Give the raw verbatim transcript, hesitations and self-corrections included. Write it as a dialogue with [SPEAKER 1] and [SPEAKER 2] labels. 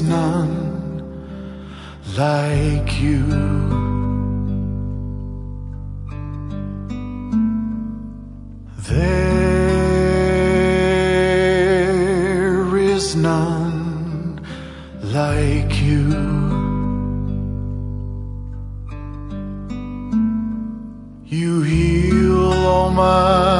[SPEAKER 1] none like you. There is none like you. You heal all my